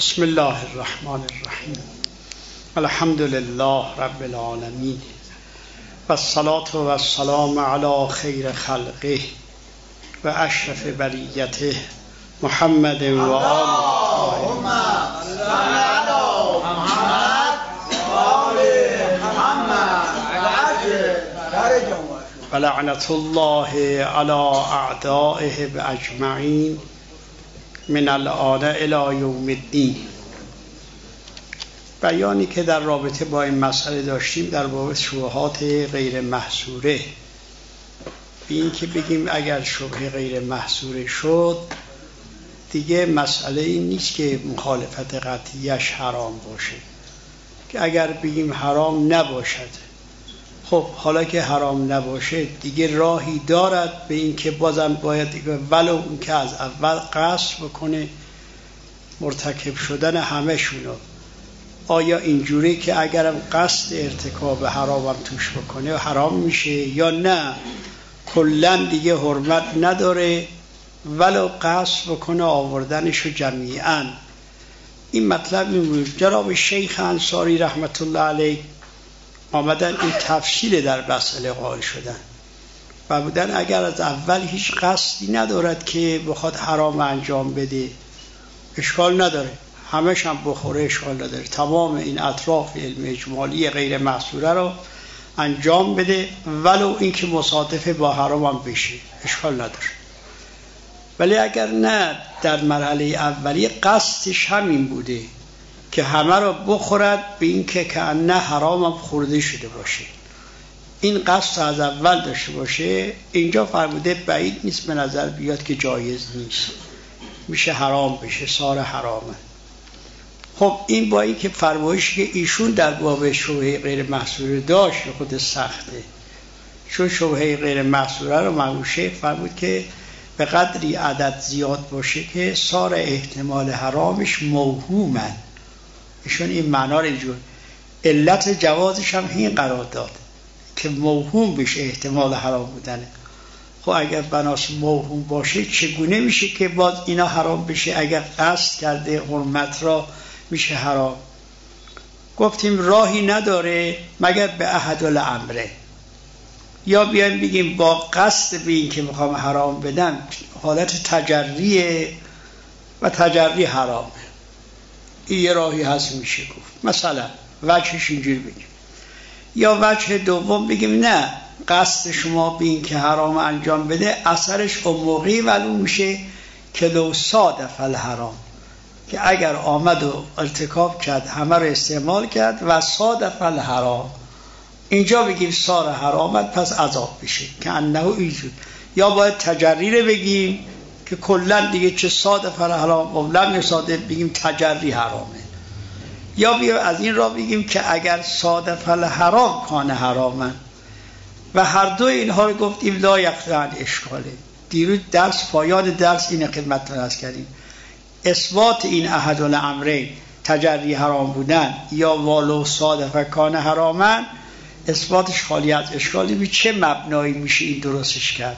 بسم الله الرحمن الرحیم. الحمد لله رب العالمین و الصلاة و السلام علی خیر خلقه و اشرف بریته محمد و آله و لعنت الله علی اعدائه اجمعین من الآن الی یوم الدین. بیانی که در رابطه با این مسئله داشتیم در باب شبهات غیر محصوره، این که بگیم اگر شبهه غیر محصوره شد دیگه مسئله این نیست که مخالفت قطعیش حرام باشه، که اگر بگیم حرام نباشد، خب حالا که حرام نباشه دیگه راهی دارد به این که بازم باید دیگه ولو اون که از اول قصد بکنه مرتکب شدن همه شونو. آیا اینجوری که اگرم قصد ارتکاب حرامم توش بکنه حرام میشه یا نه کلن دیگه حرمت نداره ولو قصد بکنه آوردنشو جمیعاً؟ این مطلب این بود. جناب شیخ انصاری رحمت الله علیه آمدن این تفصیل در مسئله قائل شدن و بودن اگر از اول هیچ قصدی ندارد که بخواد حرام انجام بده اشکال نداره، همش هم بخوره اشکال نداره، تمام این اطراف علم اجمالی غیر محصوره رو انجام بده ولو اینکه مصادف با حرام هم بشه اشکال نداره. ولی اگر نه در مرحله اولی قصدش همین بوده که همه را بخورد به این که کأنه حرام هم خورده شده باشه، این قصد از اول داشته باشه، اینجا فرموده بعید نیست به نظر بیاد که جایز نیست، میشه حرام بشه، صار حرامه. خب این با این که فرمایشی که ایشون در باب شبهه غیر محصوره داشت خود سخته، چون شبهه غیر محصوره رو مرحوم شیخ فرمود که به قدری عدد زیاد باشه که صار احتمال حرامش موهومن. ایشون این معنا رو اینجور علت جوازش هم این قرار داد که موهوم بشه احتمال حرام بودنه. خب اگر بناس موهوم باشه چگونه میشه که باز اینا حرام بشه؟ اگر قصد کرده حرمت را میشه حرام. گفتیم راهی نداره مگر به احدالامره، یا بیایم بگیم با قصد به این که میخوام حرام بدم حالت تجریه و تجری حرامه، این یه راهی هست میشه گفت، مثلا وجهش اینجوری بگیم. یا وجه دوم بگیم نه قصد شما به این که حرام انجام بده اثرش اون موقعی معلوم میشه که لو صادف الحرام، که اگر آمد و ارتکاب کرد همه رو استعمال کرد و صادف الحرام، اینجا بگیم صار حرامت پس عذاب بشه که انه اینجور. یا باید تجری رو بگیم که کلن دیگه چه صادف الحرام و لم یصادف بگیم تجری حرامه. یا بیا از این را بگیم که اگر صادف الحرام کان حرامن، و هر دو اینها رو گفتیم لا یقطعن اشکاله. دیروز درس پایان درس این خدمت رو عرض کردیم، اثبات این احدالامرین تجری حرام بودن یا والو صادف کان حرامن اثباتش خالی از اشکالی. به چه مبنایی میشه این درستش کرد؟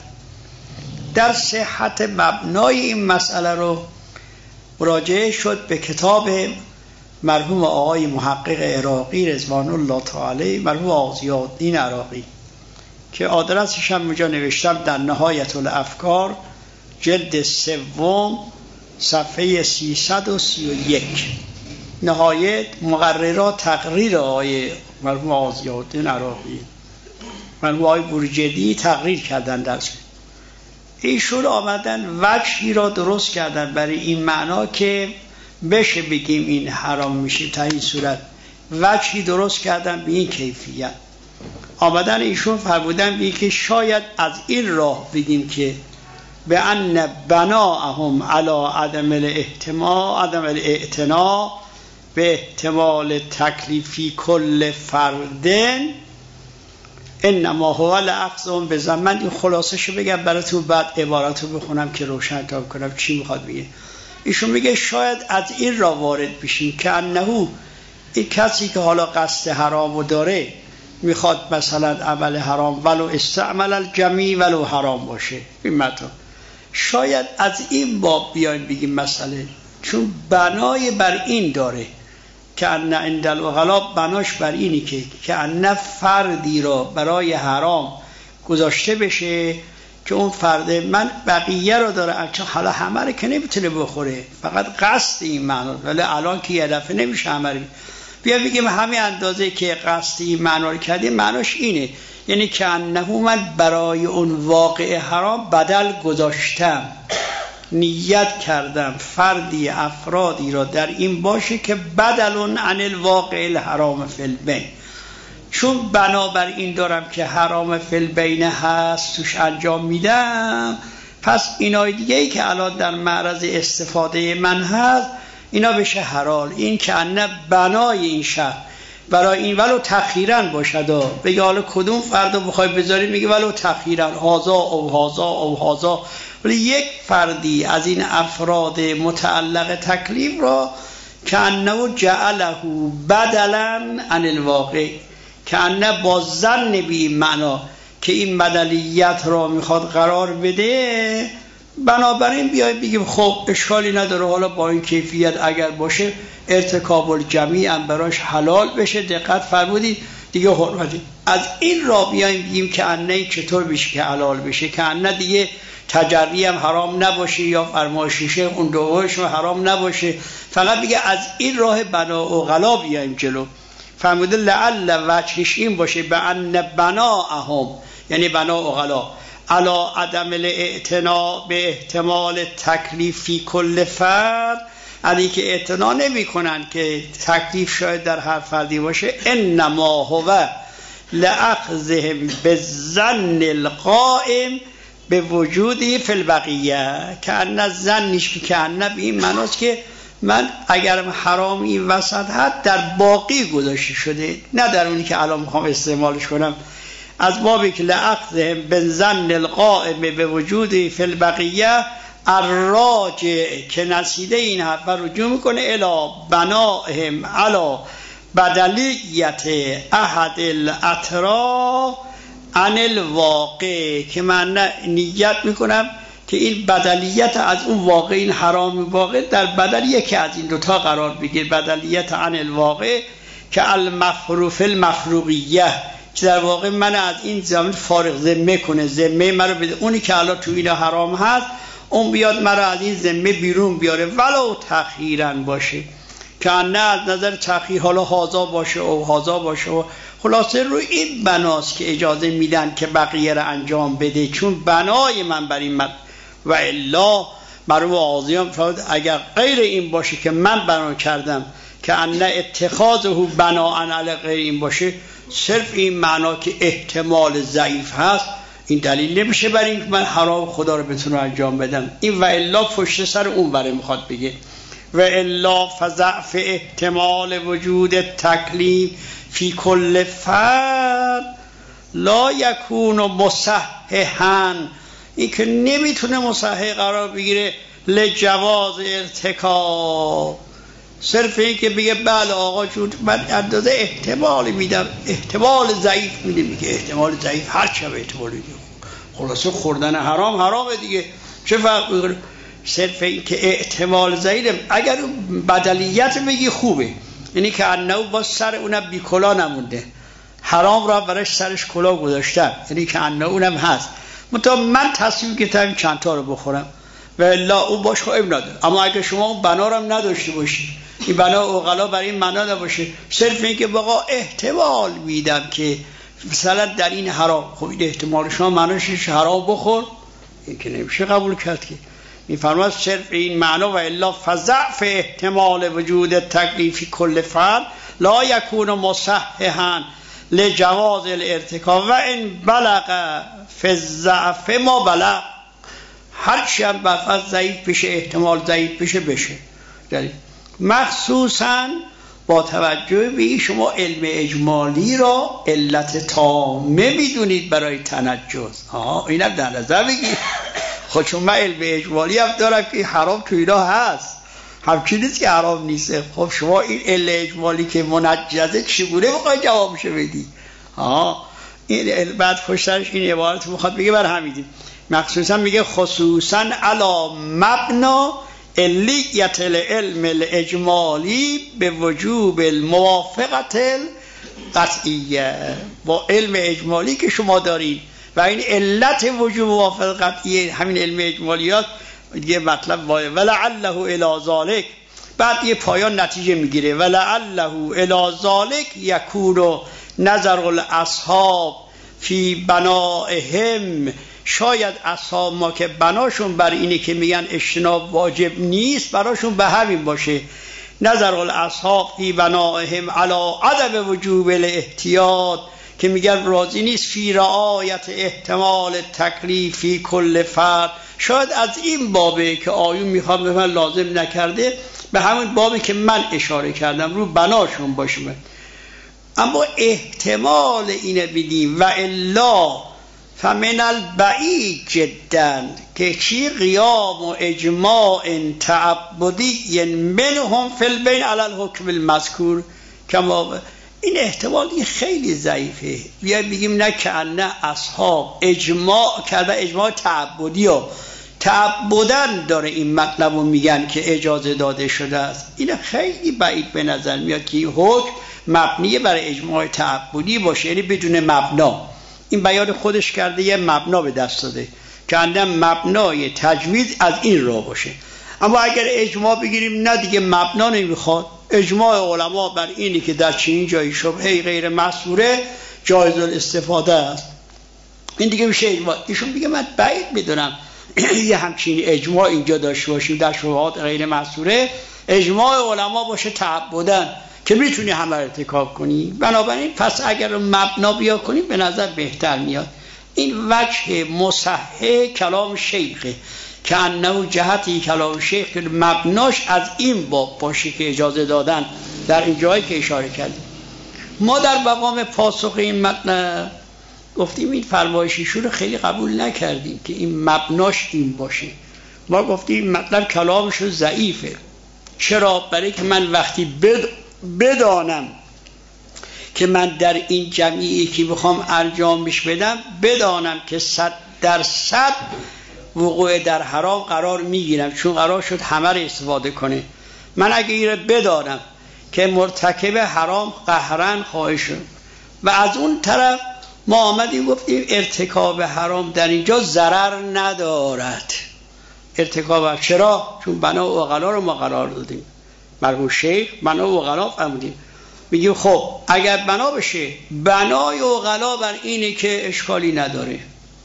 در صحت مبنای این مسئله رو مراجعه شد به کتاب مرحوم آقای محقق عراقی رضوان الله تعالی، مرحوم ضیاءالدین عراقی، که آدرسش هم اونجا نوشتم در نهایت الافکار جلد 3 صفحه 331. نهایت مقررات تقریر آقای مرحوم ضیاءالدین عراقی، مرحوم آقای بروجردی تقریر کردن درس. ایشون آمدن وجهی را درست کردن برای این معنا که بشه بگیم این حرام میشه تا این صورت، وجهی درست کردن به این کیفیت. آمدن ایشون فرمودن به که شاید از این راه بگیم که به ان بناهم علی عدم الاعتنا به احتمال تکلیفی کل فردن انما هو لأخذهم بذمن. این خلاصه‌شو بگم براتون بعد عباراتو بخونم که روشن تا کنم چی میخواد بگه. ایشون میگه شاید از این را وارد بشیم که انه این کسی که حالا قصد حرامو داره میخواد مثلا عمل حرام ولو استعمل الجمی ولو حرام باشه، این مطلب شاید از این باب بیایم بگیم مسئله چون بنای بر این داره که ان عند العقلا، بناش بر اینی که ان فردی را برای حرام گذاشته بشه که اون فرد من بقیه رو داره، چون حالا همه رو که نمیتونه بخوره، فقط قصد این معنا، ولی الان که یه دفعه نمیشه همه رو بیا بگیم همین اندازه که قصد این معنا رو کردیم، معناش اینه یعنی که انه من برای اون واقع حرام بدل گذاشتم، نیت کردم فردی افرادی را در این باشه که بدلون عن الواقع الحرام فی البین، چون بنابر این دارم که حرام فی البین هست توش انجام میدم، پس اینای دیگه ای که الان در معرض استفاده من هست اینا بشه حلال. این که انه بنای این شهر برای این ولو تخیراً باشد، بگه حالا کدوم فردا بخوای بذاری، میگه ولو تخیراً هازا او هازا او هازا، ولی یک فردی از این افراد متعلق تکلیف را که انه جعله بدلاً عن الواقع، که انه با ظن بی معنا که این بدلیت را میخواد قرار بده، بنابراین بیایم بگیم خب اشکالی نداره، حالا با این کیفیت اگر باشه ارتکاب الجمیع هم براش حلال بشه. دقت فرمودید دیگه حرمتی از این را بیایم بگیم که انه چطور بشه که حلال بشه، که انه دیگه تجری هم حرام نباشه یا فرمایشیشه اون دوش حرام نباشه، فقط دیگه از این راه بنا و غلا بیایم جلو. فرموده لعل وجهش این باشه به ان بناهم، یعنی بنا و غلا علا عدم الاعتنا به احتمال تکلیفی کل فرد، علی که اعتنا نمی کنن که تکلیف شاید در هر فردی باشه، انما هو لأخذهم بالظن القائم به وجودی فی البقیه، که ان ظنش که ان به این معناست که من اگرم حرام این وسط هست در باقی گذاشته شده، نه در اونی که الان میخوام استعمالش کنم، از بابی که لأخذهم بالظن القائم به وجودی فی البقیه الراجع، که نصیده این حرف رجوع میکنه الی بنائهم علی بدلیت احد الاطراف عن الواقع، که من نیت میکنم که این بدلیت از اون واقع، این حرام واقع در بدل یکی از این دوتا قرار بگیر، بدلیت عن الواقع که المفروف المفروغیه، که در واقع من از این زمین فارغ ذمه کنه، ذمه مرا بده، اونی که الان تو این حرام هست اون بیاد مرا از این ذمه بیرون بیاره ولو تخیراً باشه، که نه از نظر تخییر حالا هازا باشه او هازا باشه و خلاصه رو این بناست که اجازه میدن که بقیه را انجام بده، چون بنای من بر این و الا مرو آزیان فراد اگر غیر این باشه که من بنا کردم که انه اتخاذه بناء علی غیر این باشه، صرف این معنا که احتمال ضعیف هست، این دلیل نمیشه برای این که من حرام خدا رو بتونم انجام بدم. این و الا پشت سر اون بره میخواد بگه و الا فضعف احتمال وجود تکلیف فی کل فرد لا یکون مصححا، این که نمیتونه مصحح قرار بگیره لجواز ارتکاب، صرف این که بگه بله آقا چون من اندازه احتمال میدم، احتمال ضعیف میده، میگه احتمال ضعیف هر چه احتمال میده، خلاصه خوردن حرام حرامه دیگه، چه فرق میکنه؟ صرف این که احتمال ضعیف، اگر بدلیت بگی خوبه، یعنی که انه با سر اونم بی کلا نمونده، حرام را برش سرش کلا گذاشتم، یعنی که انه اونم هست، منتها من تصمیم گرفتم چند تا رو بخورم و الا او باش خواهیم نداره. اما اگه شما اون بنا رو هم نداشته باشی، این بنا اوغلا برای این معنا نباشه، صرف این که بقا احتمال میدم که مثلا در این حرام، خب این احتمال شما معناش حرام بخور، این که نمیشه قبول کرد که میفرماید صرف این معنا و الا فضعف احتمال وجود تکلیفی کل فرد لا یکون مصححا لجواز الارتکاب و ان بلغ فی الضعف ما بلغ، هرچی هم بفضل ضعیف بشه، احتمال ضعیف بشه مخصوصا با توجه به شما علم اجمالی را علت تامه میدونید برای تنجز، اینم در نظر بگید. خود چون من علم اجمالی هم دارم که حرام تو اینا هست، همچین نیست که حرام نیست. خب شما این علم اجمالی که منجزه چگونه بخوای جوابشو بدی؟ این بعد پشترش این عبارت میخواد بگه بر همین مخصوصا میگه خصوصا علی مبنا علیت العلم الاجمالی به وجوب الموافقت القطعیه، با علم اجمالی که شما دارید و این علت وجوب موافقت قطعیه همین علم اجمالیات دیگه مطلب ولعله الی ذلک، بعد یه پایان نتیجه میگیره ولعله الی ذلک یکون نظر الاصحاب فی بنائهم، شاید اصحاب ما که بناشون بر اینه که میگن اجتناب واجب نیست براشون به همین باشه، نظر الاصحاب فی بنائهم علی عدم وجوب الاحتیاط، که میگن راضی نیست فی رعایت احتمال تکلیف فی کل فرد، شاید از این بابه که آیون میخواد به من لازم نکرده، به همین بابی که من اشاره کردم رو بناشون باشه. اما احتمال اینه بگیم و الا فمن البعید جدا که چی قیام و اجماع تعبدی منهم فی البین علی الحکم المذکور، کما این احتمال خیلی ضعیفه. بیا بگیم نه که نه اصحاب اجماع کرده، اجماع تعبدی و تعبدن داره این مطلب رو میگن که اجازه داده شده است، این خیلی بعید به نظر میاد که این حکم مبنی برای اجماع تعبدی باشه، یعنی بدون مبنا. این بیان خودش کرده یه مبنا به دست داده که اندم مبنای تجویز از این راه باشه. اما اگر اجماع بگیریم نه دیگه مبنا نمیخواد، اجماع علما بر اینی که در چنین جایی شبهه غیر محصوره جایز الاستفاده است، این دیگه میشه اجماع. ایشون میگه من بعید میدونم یه همچین اجماع اینجا داشته باشیم در شبهات غیر محصوره، اجماع علما باشه تعبدن که میتونی همه ارتکاب کنی. بنابراین پس اگر مبنا بیا کنیم به نظر بهتر میاد. این وجه مصحح کلام شیخه که انه جهتی کلام شیخ که مبناش از این باب باشه که اجازه دادن در این جایی که اشاره کردیم. ما در مقام پاسخ این متن گفتیم این فرمایشیشون رو خیلی قبول نکردیم که این مبناش این باشه. ما گفتیم مطلب کلامش ضعیفه. چرا؟ برای که من وقتی بدانم که من در این جمعی که بخوام انجامش بدم بدانم که 100% وقوع در حرام قرار میگیرم، چون قرار شد همه رو استفاده کنه. من اگه این رو بدانم که مرتکب حرام قهرن خواهد شد و از اون طرف ما آمدیم گفتیم ارتکاب حرام در اینجا ضرر ندارد. ارتکاب چرا؟ چون بنا و عقلا رو ما قرار دادیم، مرحوم شیخ بنا و عقلا فرمودیم. میگیم خب اگر بنا بشه، بنای عقلا بر اینه که اشکالی نداره،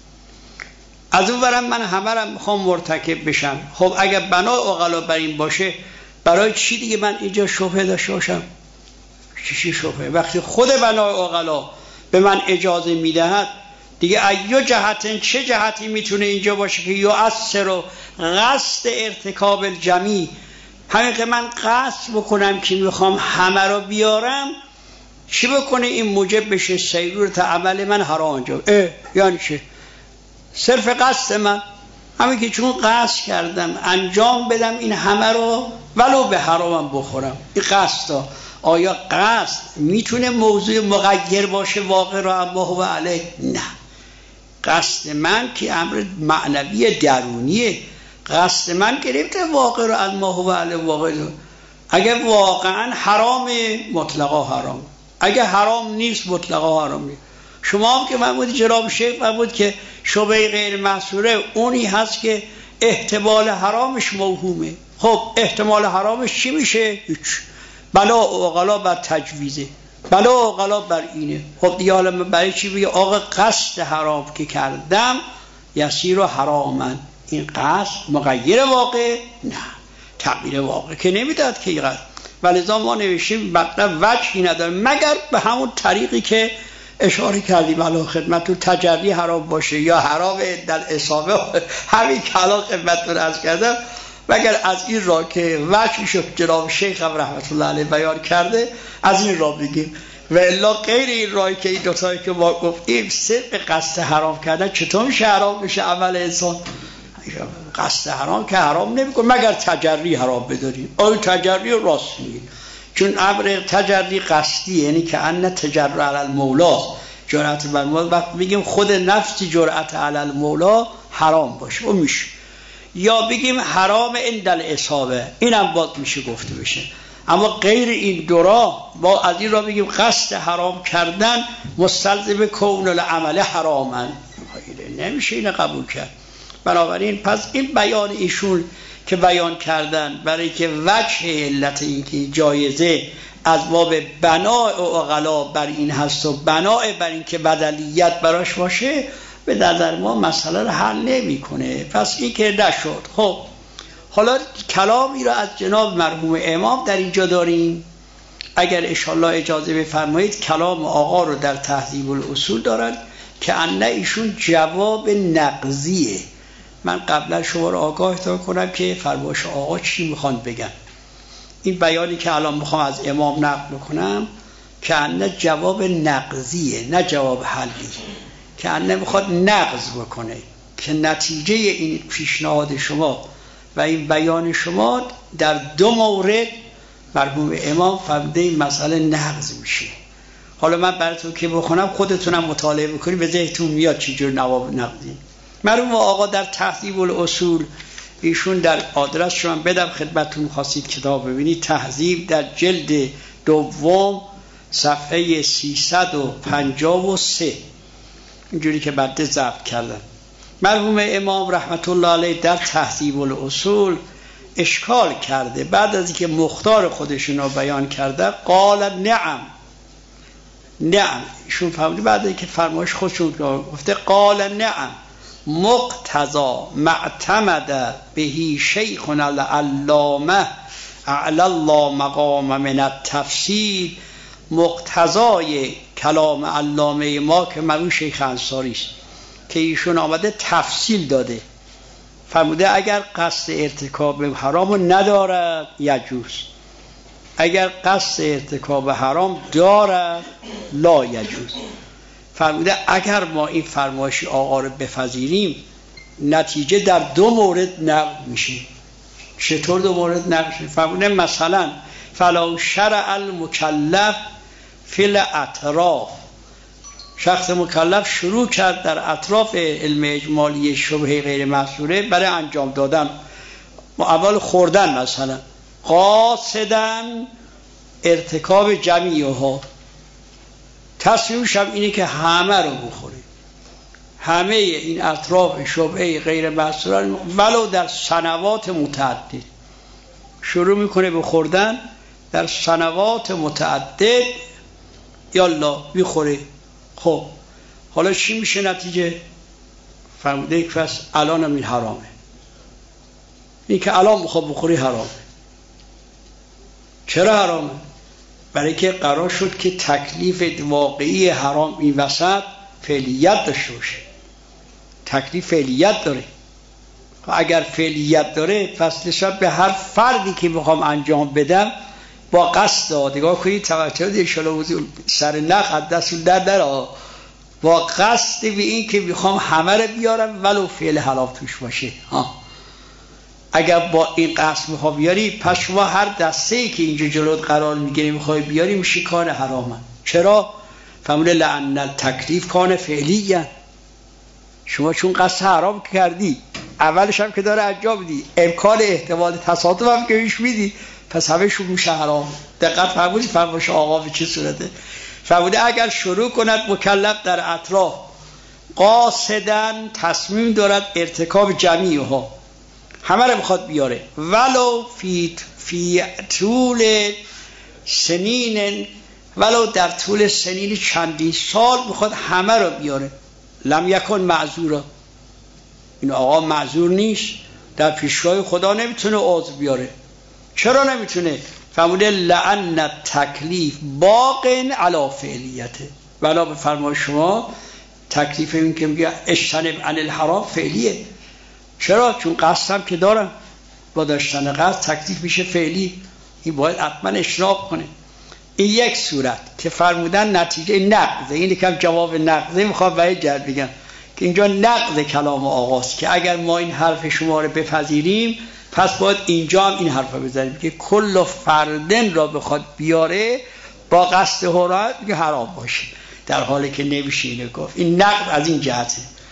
از اون برم من همه رو میخوام مرتکب بشم. خب اگر بنای عقلا بر این باشه، برای چی دیگه من اینجا شبهه داشته باشم؟ چی شبهه؟ وقتی خود بنای عقلا به من اجازه میدهد دیگه ایو جهتن، چه جهتی میتونه اینجا باشه که یؤثر و قصد ارتکاب الجمیع، همین که من قصد بکنم که میخوام همه رو بیارم، چی بکنه این موجب بشه سیرورت عمل من حرام انجام. یعنی چه؟ صرف قصد من همین که چون قصد کردم انجام بدم این همه رو ولو به حرامم بخورم. این قصد آیا قصد میتونه موضوع مغیر باشه واقع را اما هو علیه؟ نه، قصد من که امر معنوی درونیه. قصد من گرفته واقع رو از ما هو علیه واقع رو. اگر واقعا حرام مطلقا حرام، اگر حرام نیست مطلقا حرام نیست. شما هم که فرمودید جناب شیخ فرمود که شبهه غیر محصوره اونی هست که احتمال حرامش موهومه. خب احتمال حرامش چی میشه؟ هیچ. بلا عقلا بر تجویزه، بلا عقلا بر اینه. خب دیگه حالا من برای چی بگه آقا قصد حرام که کردم یسیر و حرامن، این قصد مغیر واقع؟ نه، تغییر واقع که نمیداد که قصد. ولذا ما نوشیم مطلب وجهی نداره مگر به همون طریقی که اشاره کردیم علی خدمتتون، تجری حرام باشه یا حرام در اصابه، همین کلام خدمتتون عرض کردم. مگر از این راه که وجهی شد جناب شیخ هم رحمت الله علیه بیان کرده، از این راه بگیم. و الا غیر این راهی که این دوتایی که ما گفتیم صرف قصد حرام کردن، چطور میشه حرام بشه عمل انسان؟ قصد حرام که حرام نمیکنه مگر تجری حرام بداریم. آیا تجری رو راست میگه؟ چون امر تجری قصدی، یعنی که ان تجرع علی المولا، جرأت بر مولا. وقت میگیم خود نفسی جرأت علی المولا حرام باشه، اون میشه. یا بگیم حرام عند الاصابه، اینم باز میشه گفته بشه. اما غیر این دو راه، ما از این را بگیم قصد حرام کردن مستلزم کون العمل حراما، نمیشه این قبول کرد. بنابراین پس این بیان ایشون که بیان کردن برای که وجه علت این که جایزه از باب بناء عقلا بر این هست و بناء بر این که بدلیت براش باشه، به نظر ما مسئله رو حل نمی کنه. پس این که نشد. خب حالا کلامی را از جناب مرحوم امام در اینجا داریم. اگر انشاءالله اجازه بفرمایید کلام آقا رو در تهذیب الاصول دارن که انه ایشون جواب نقضیه. من قبلا شما رو آگاه کنم که فرمایش آقا چی میخوان بگن. این بیانی که الان میخوام از امام نقل کنم که انه جواب نقضیه، نه جواب حلی. که انه میخواد نقض بکنه که نتیجه این پیشنهاد شما و این بیان شما در دو مورد مرحوم امام فرموده این مسئله نقض میشه. حالا من براتون که بخونم خودتونم مطالعه بکنید، به ذهنتون میاد چه جور نواب نقضی. مرحوم آقا در تهذیب الاصول، ایشون در آدرس شما بدم خدمتتون، خواستید کتاب ببینید، تهذیب در جلد دوم صفحه 353 اینجوری که بعد ضبط کردم. مرحوم امام رحمت الله علیه در تهذیب الاصول اشکال کرده، بعد از اینکه مختار خودشون رو بیان کرده قال نعم ایشون فهمیده بعد از اینکه فرمایش خودشون گفته قال نعم مقتضا معتمد بهی شیخنا العلامه اعلی الله مقام من التفسیر، مقتضای کلام علامه ما که مرحوم شیخ انصاری است که ایشون آمده تفصیل داده، فرموده اگر قصد ارتکاب حرام ندارد یجوز، اگر قصد ارتکاب حرام دارد لا یجوز. فرموده اگر ما این فرمایش آقا رو بپذیریم نتیجه در دو مورد نقض میشه. چطور دو مورد نقض میشه؟ فرموده مثلا فلا شرع المکلف فی الاطراف، شخص مکلف شروع کرد در اطراف علم اجمالی شبهه غیر محصوره برای انجام دادن، اول خوردن مثلا، قاصدن ارتکاب جمیعها، تصمیمش هم اینه که همه رو بخوره، همه این اطراف شبهه غیر محصوره ولو در سنوات متعدد شروع میکنه به خوردن، در سنوات متعدد یالا میخوره. خب حالا چی میشه نتیجه؟ فرموده یک فصل الان هم این حرامه، این که الان میخواد بخوری حرامه. چرا حرامه؟ برای که قرار شد که تکلیف واقعی حرام این وسط فعلیت داشته باشه. تکلیف فعلیت داره، اگر فعلیت داره پس نسبت به هر فردی که میخوام انجام بدم با قصد نگاه کنید، توجه دید شلو سر نخ دستون در با قصد به این که میخوام همه رو بیارم ولو فعل حرام توش باشه. اگر با این قصد میخوام بیاری پس شما هر دسته‌ای که اینجا جلوت قرار میگیری میخوای بیاری میشه کار حرامه. چرا؟ فرموده لأن التکلیف کان فعلیه، شما چون قصد حرام کردی اولش هم که داره انجام میدی، امکان احتمال تصادف هم که میش میدی، پس همه شون میشه حرام. دقت فرمودی فرمایش آقا به چه صورته؟ فرموده اگر شروع کند مکلف در اطراف قاصدن تصمیم دارد ارتکاب جمیعها، همه رو میخواد بیاره، ولو فی طول سنین، ولو در طول سنین چندین سال میخواد همه رو بیاره، لم یکن معذورا، این آقا معذور نیست، در پیشگاه خدا نمیتونه عذر بیاره. چرا نمیتونه؟ فرموده لأن التکلیف باق علی فعلیته، ولی به فرمای شما تکلیف این که میگه اجتنب عن الحرام فعلیه. چرا؟ چون قصد هم که دارم، با داشتن قصد تکلیف میشه فعلی، این باید حتما اجتناب کنه. این یک صورت که فرمودن نتیجه نقضه، این یکم جواب نقضه میخوام برای جد بگم که اینجا نقض کلام آقاست که اگر ما این حرف شما رو بپذیریم پس باید اینجا هم این حرف رو بزنیم که کل فردن را بخواد بیاره با قصد حرام باشه، در حالی که نمیشه اینو گفت. این نقض از این جهته.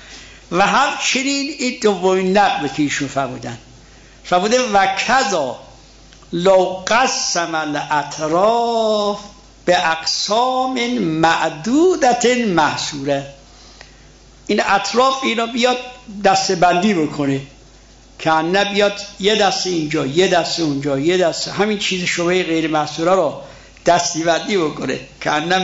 و همچنین این دومین نقل که ایشون فرمودن و کذا لو قسم الاطراف به اقسام معدودت محصوره. این اطراف اینا بیاد دسته بندی بکنه که نه بیاد یه دسته اینجا یه دسته اونجا یه دسته، همین چیز شبهه غیر محصوره رو دستی بندی بکنه که نه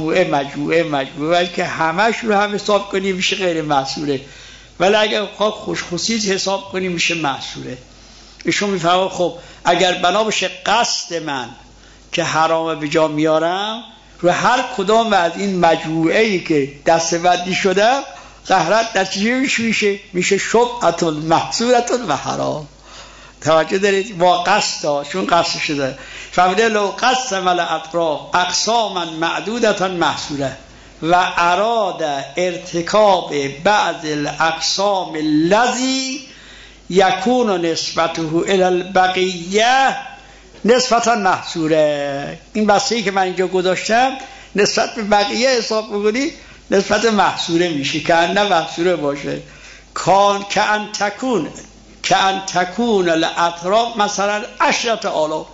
مجموعه که همش رو هم حساب کنی میشه غیر محصوره، ولی اگر خوش خصیص حساب کنی میشه محصوره. ایشون میفهمه خب اگر بنا بشه قصد من که حرام به جا میارم رو هر کدام از این مجموعه‌ای که دسته بندی شده قهرت نتیجه میشه شبهتون محصورتون و حرام. توجه دارید؟ با قصد چون قصد شده فهمیده لو قسم الاطراف اقساما معدودتان محصوره و اراد ارتکاب بعض الاقسام الذی یکون نسبته الی البقیه نسبتا محصوره. این بسته‌ای که من اینجا گذاشتم نسبت به بقیه حساب بکنی نسبت محصوره میشه که نه محصوره باشه. که ان تکون الاطراف مثلا 10,000.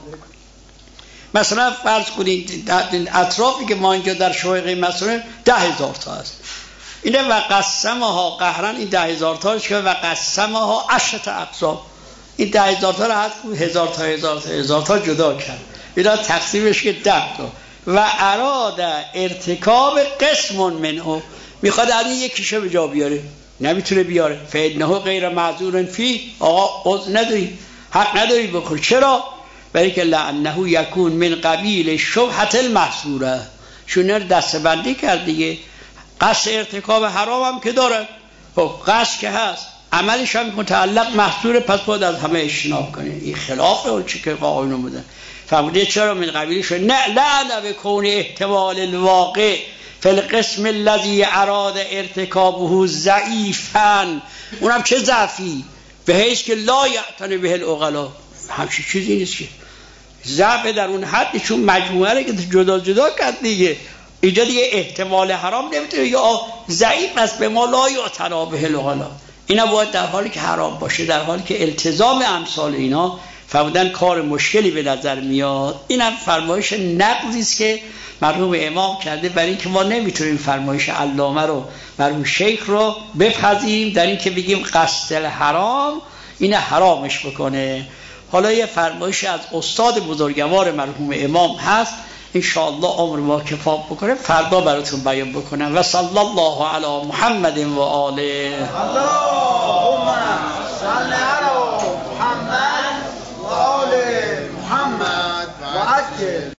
مثلا فرض کنید اطرافی که ما اینجا در شبهه غیر محصوره 10,000 تا هست. اینه و قسمها قهرن این 10,000 تا که و قسمها 10 اقسام. این 10,000 تا رو حد 1000 تا جدا کرد، اینا تقسیمش که 10 تا و اراد ارتکاب قسم منه، میخواد از این یکیشو به جا بیاره نمیتونه بیاره، فإنه غیر معذور فی، آقا عذر نداری حق نداری بخور. چرا؟ برای که لعنه یکون من قبیل شبهة المحصوره، چون دسته بندی کرد دیگه. قصد ارتکاب حرام هم که داره، خب قصد که هست عملش هم متعلق محصوره، پس باید از همه اجتناب کنه. این خلاف اون چی که قائلون بودن. فهمیده چرا من قبیلش نه لعنه به کون احتمال الواقع فی القسم الذی اراد ارتکابه ضعیفا، اونم چه ضعفی؟ به حیث که لا یعتنی به العقلا، همچین چیزی نیست که ضعف در اون حدی، چون مجموعه رو که جدا جدا کرد دیگه. اینجا دیگه احتمال حرام نمیتونه یا ضعیف است به ما لا یعتنی به العقلا، اینا باید در حالی که حرام باشه، در حالی که التزام امثال اینا فرمودن کار مشکلی به نظر میاد. اینم فرمایش نقضی است که مرحوم امام کرده، برای اینکه ما نمیتونیم فرمایش علامه رو مرحوم شیخ رو بپذیریم در اینکه بگیم قصد الحرام این حرامش بکنه. حالا یه فرمایش از استاد بزرگوار مرحوم امام هست، انشاءالله عمر ما کفایت بکنه فردا براتون بیان بکنم. و صلی الله علی محمد و آله. اللهم صل